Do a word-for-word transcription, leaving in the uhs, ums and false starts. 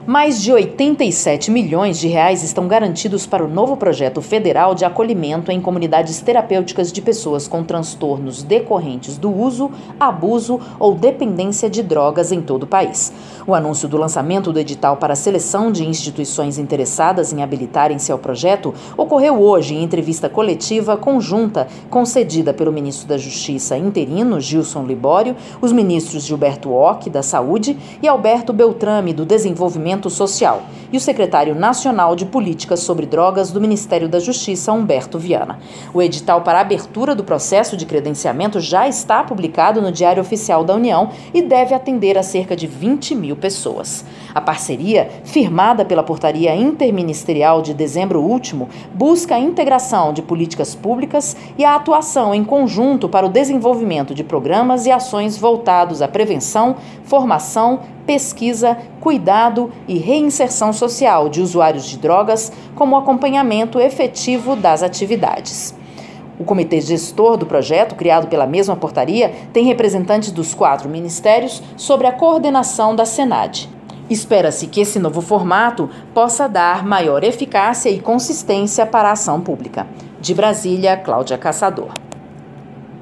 Mais de oitenta e sete milhões de reais estão garantidos para o novo projeto federal de acolhimento em comunidades terapêuticas de pessoas com transtornos decorrentes do uso, abuso ou dependência de drogas em todo o país. O anúncio do lançamento do edital para a seleção de instituições interessadas em habilitarem-se ao projeto ocorreu hoje em entrevista coletiva conjunta concedida pelo ministro da Justiça interino, Gilson Libório, os ministros Gilberto Ock, da Saúde, e Alberto Beltrame, do Desenvolvimento Social, e o secretário nacional de Políticas sobre Drogas do Ministério da Justiça, Humberto Viana. O edital para a abertura do processo de credenciamento já está publicado no Diário Oficial da União e deve atender a cerca de vinte mil pessoas. A parceria, firmada pela Portaria Interministerial de dezembro último, busca a integração de políticas públicas e a atuação em conjunto para o desenvolvimento de programas e ações voltados à prevenção, formação, pesquisa, cuidado e reinserção social de usuários de drogas, como acompanhamento efetivo das atividades. O comitê gestor do projeto, criado pela mesma portaria, tem representantes dos quatro ministérios sobre a coordenação da SENAD. Espera-se que esse novo formato possa dar maior eficácia e consistência para a ação pública. De Brasília, Cláudia Caçador.